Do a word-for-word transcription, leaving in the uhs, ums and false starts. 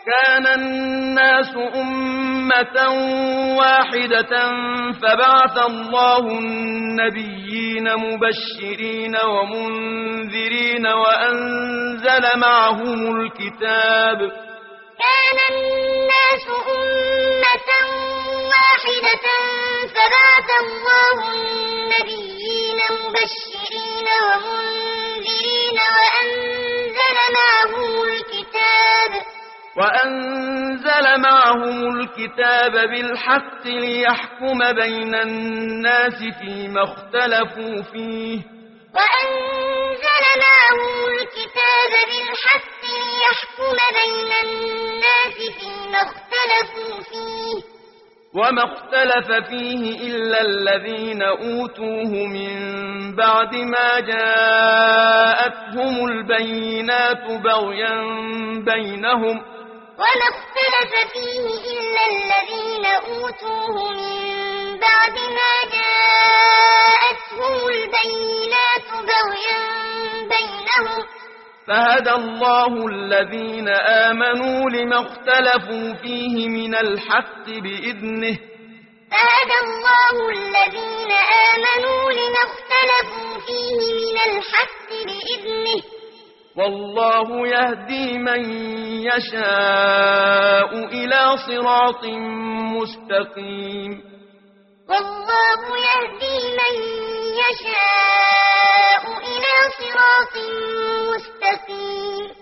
كان الناس أمة واحدة فبعث الله النبيين مبشرين ومنذرين وأنزل معهم الكتاب كان الناس أمة واحدة فبعث الله النبيين مبشرين ومنذرين وأنزل معهم الكتاب وأنزل معهم الكتاب بالحق ليحكم بين الناس فيما اختلفوا فيه وأنزل معهم الكتاب بالحق ليحكم بين الناس فيما اختلفوا فيه وما اختلف فيه إلا الذين أوتوه من بعد ما جاءتهم البينات بغيا بينهم وما اختلف فيه إلا الذين أوتوه من بعد ما جاءتهم البينات بغيا بينهم فهدى الله الذين آمنوا لما اختلفوا فيه من الحق بإذنه فهدى الله الذين آمنوا لما اختلفوا فيه من الحق بإذنه والله يهدي من يشاء إلى صراط مستقيم والله يهدي من يشاء إلى صراط مستقيم